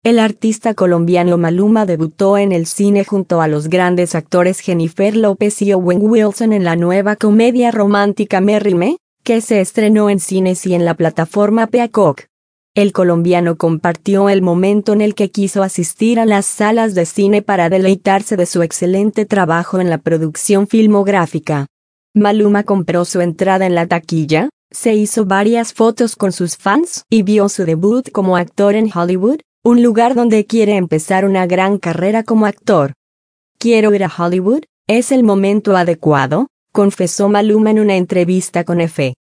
El artista colombiano Maluma debutó en el cine junto a los grandes actores Jennifer López y Owen Wilson en la nueva comedia romántica Marry Me, que se estrenó en cines y en la plataforma Peacock. El colombiano compartió el momento en el que quiso asistir a las salas de cine para deleitarse de su excelente trabajo en la producción filmográfica. Maluma compró su entrada en la taquilla, se hizo varias fotos con sus fans y vio su debut como actor en Hollywood, un lugar donde quiere empezar una gran carrera como actor. «Quiero ir a Hollywood, es el momento adecuado», confesó Maluma en una entrevista con EFE.